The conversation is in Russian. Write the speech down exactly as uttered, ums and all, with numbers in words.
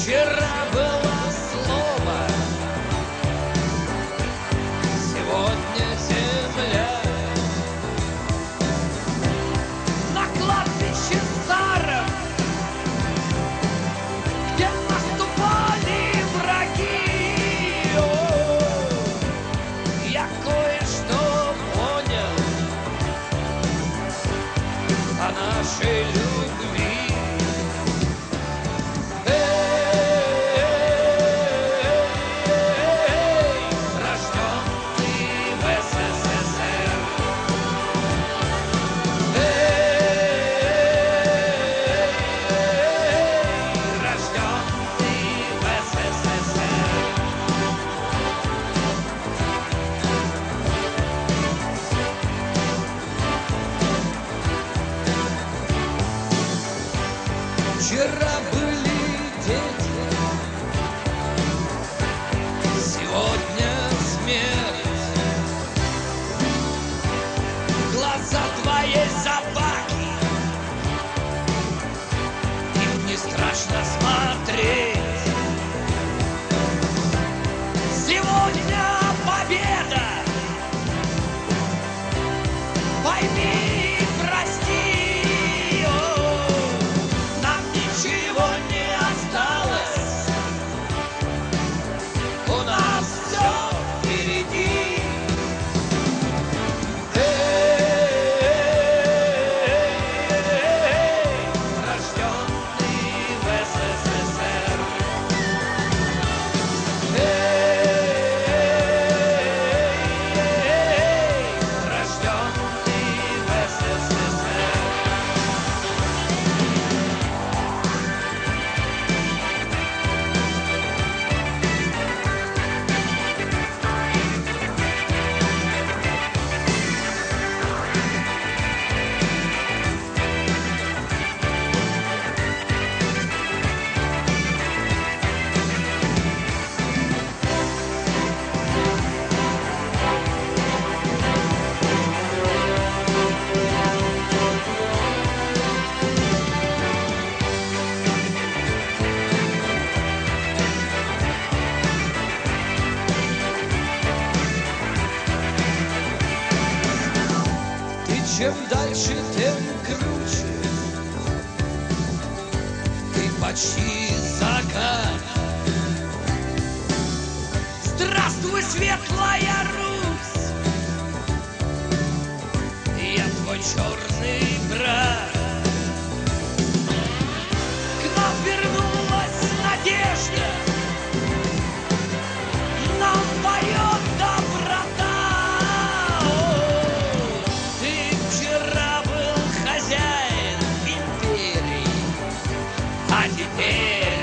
Вчера было слово, сегодня земля. На кладбище старом, где наступали враги, о, я кое-что понял о нашей любви. Вчера были дети, сегодня смерть. Глаза твоей собаки, им не страшно смотреть. Сегодня победа, пойми и прости. Чем дальше, тем круче. Ты почти закат. Здравствуй, светлая Русь, я твой черный брат. К нам вернулась надежда, нам поет доброта. А теперь